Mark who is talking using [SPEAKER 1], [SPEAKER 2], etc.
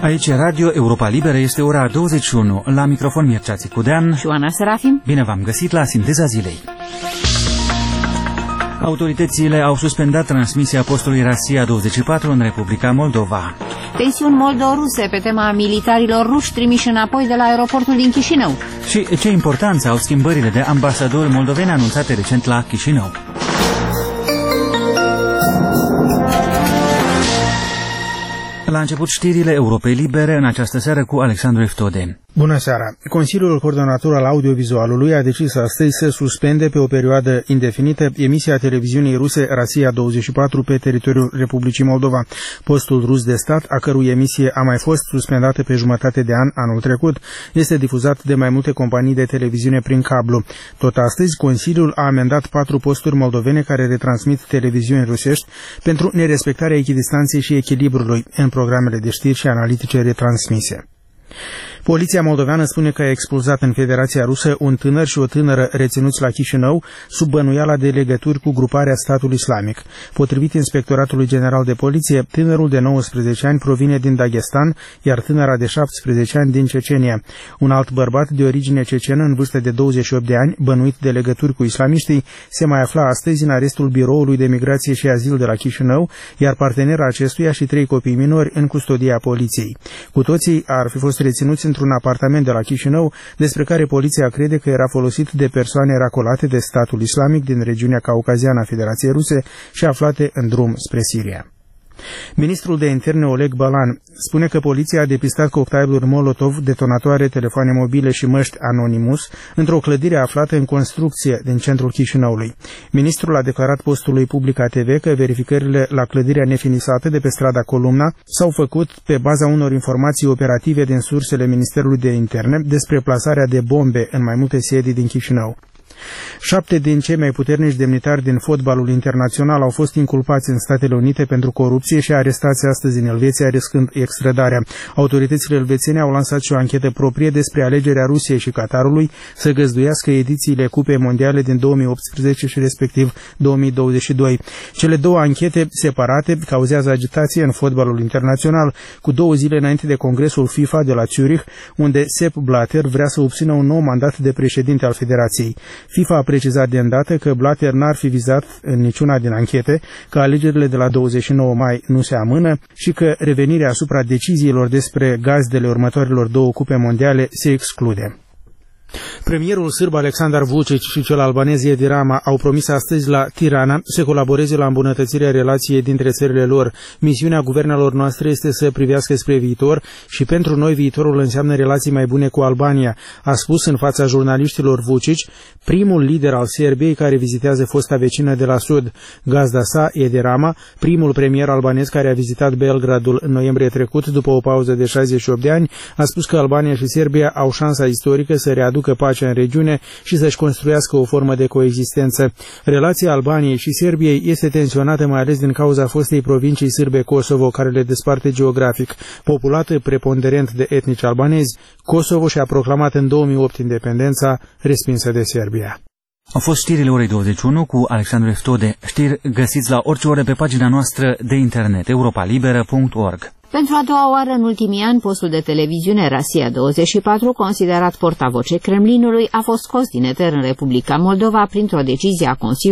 [SPEAKER 1] Aici Radio Europa Liberă, este ora 21. La microfon Mircea Țicudean
[SPEAKER 2] și Oana Serafim.
[SPEAKER 1] Bine v-am găsit la Sinteza Zilei. Autoritățile au suspendat transmisia postului Rasia 24 în Republica Moldova.
[SPEAKER 2] Tensiuni moldo-ruse pe tema militarilor ruși trimiși înapoi de la aeroportul din Chișinău.
[SPEAKER 1] Și ce importanță au schimbările de ambasadori moldoveni anunțate recent la Chișinău. La început știrile Europei Libere în această seară cu Alexandru Eftode.
[SPEAKER 3] Bună seara! Consiliul Coordonator al Audiovizualului a decis astăzi să suspende pe o perioadă indefinită emisia televiziunii ruse Rasia 24 pe teritoriul Republicii Moldova. Postul rus de stat, a cărui emisie a mai fost suspendată pe jumătate de an anul trecut, este difuzat de mai multe companii de televiziune prin cablu. Tot astăzi, Consiliul a amendat 4 posturi moldovene care retransmit televiziuni rusești pentru nerespectarea echidistanței și echilibrului în programele de știri și analitice retransmise. Poliția moldoveană spune că a expulzat în Federația Rusă un tânăr și o tânără reținuți la Chișinău sub bănuiala de legături cu gruparea Statul Islamic. Potrivit Inspectoratului General de Poliție, tânărul de 19 ani provine din Dagestan, iar tânăra de 17 ani din Cecenia. Un alt bărbat de origine cecenă în vârstă de 28 de ani, bănuit de legături cu islamiștii, se mai afla astăzi în arestul Biroului de Migrație și Azil de la Chișinău, iar partenera acestuia și 3 copii minori în custodia poliției. Cu toții ar fi fost reținuți într-un apartament de la Chișinău, despre care poliția crede că era folosit de persoane racolate de Statul Islamic din regiunea caucaziană a Federației Ruse și aflate în drum spre Siria. Ministrul de Interne Oleg Balan spune că poliția a depistat cocktailuri Molotov, detonatoare, telefoane mobile și măști Anonymous într-o clădire aflată în construcție din centrul Chișinăului. Ministrul a declarat postului Public ATV că verificările la clădirea nefinisată de pe strada Columna s-au făcut pe baza unor informații operative din sursele Ministerului de Interne despre plasarea de bombe în mai multe sedii din Chișinău. 7 din cei mai puternici demnitari din fotbalul internațional au fost inculpați în Statele Unite pentru corupție și arestați astăzi în Elveția, riscând extradarea. Autoritățile elvețiene au lansat și o anchetă proprie despre alegerea Rusiei și Qatarului să găzduiască edițiile Cupei Mondiale din 2018 și respectiv 2022. Cele două anchete separate cauzează agitație în fotbalul internațional, cu 2 zile înainte de congresul FIFA de la Zurich, unde Sepp Blatter vrea să obțină un nou mandat de președinte al federației. FIFA a precizat de îndată că Blatter n-ar fi vizat în niciuna din anchete, că alegerile de la 29 mai nu se amână și că revenirea asupra deciziilor despre gazdele următoarelor 2 cupe mondiale se exclude. Premierul sârb Aleksandar Vučić și cel albanez Edi Rama au promis astăzi la Tirana să colaboreze la îmbunătățirea relației dintre țările lor. Misiunea guvernelor noastre este să privească spre viitor și pentru noi viitorul înseamnă relații mai bune cu Albania, a spus în fața jurnaliștilor Vučić, primul lider al Serbiei care vizitează fosta vecină de la sud. Gazda sa, Edi Rama, primul premier albanez care a vizitat Belgradul în noiembrie trecut după o pauză de 68 de ani, a spus că Albania și Serbia au șansa istorică să readucă pacea în regiune și să-și construiască o formă de coexistență. Relația Albaniei și Serbiei este tensionată mai ales din cauza fostei provincii sârbe Kosovo, care le desparte geografic. Populată preponderent de etnici albanezi, Kosovo și-a proclamat în 2008 independența, respinsă de Serbia.
[SPEAKER 1] Au fost știrile orei 21 cu Alexandru Eftode. Știri găsiți la orice oră pe pagina noastră de internet europalibera.org.
[SPEAKER 2] Pentru a doua oară în ultimii ani, postul de televiziune Rasia 24, considerat portavoce Kremlinului, a fost scos din eter în Republica Moldova printr-o decizie a Consiliului